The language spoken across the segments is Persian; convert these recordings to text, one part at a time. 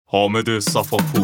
حامد صفاپور.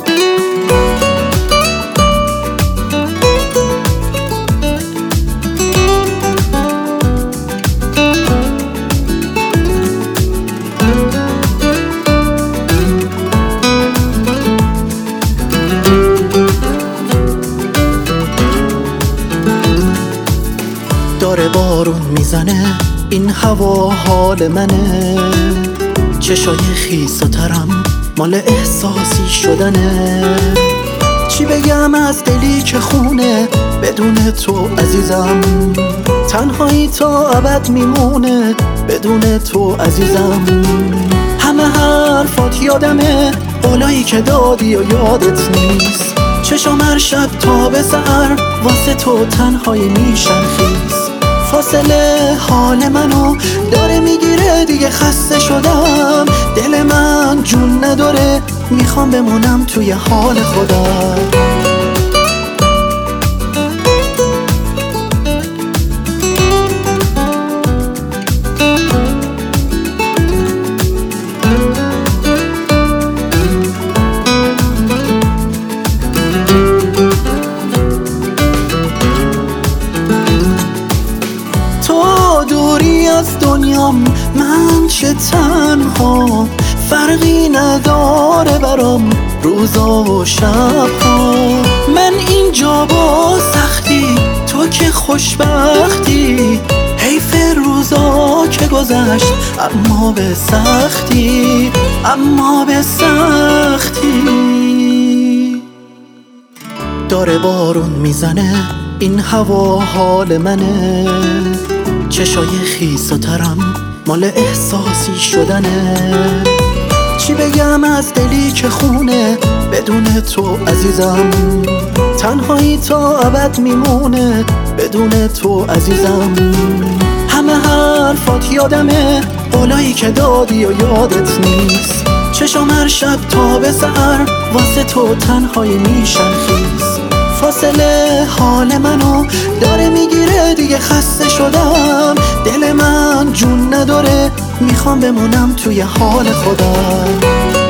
داره بارون میزنه، این هوا حال منه، چشای خیس و ترم مال احساسی شدنه. چی بگم از دلی که خونه بدون تو عزیزم، تنهایی تا ابد میمونه بدون تو عزیزم. همه حرفات یادمه، قولایی که دادی و یادت نیست، چشم هر شب تا به سحر واسه تو تنهایی میشن خیس. فاصله حال منو داره میگیره، دیگه خسته شدم، دل من جون نداره، میخوام بمونم توی حال خودم. دوری از دنیام، من چه تنها، فرقی نداره برام روزا و شبها. من اینجا با سختی، تو که خوشبختی، حیف روزا که گذشت اما به سختی، اما به سختی. داره بارون میزنه، این هوا حال منه، چشای خیس و ترم مال احساسی شدنه. چی بگم از دلی که خونه بدون تو عزیزم، تنهایی تا ابد میمونه بدون تو عزیزم. همه حرفات یادمه، قولایی که دادی و یادت نیست، چشم هر شب تا به سحر واسه تو تنهایی میشن خیس. فاصله حال منو داره میگیره، دیگه خسته شدم، دل من جون نداره، میخوام بمونم توی حال خودم.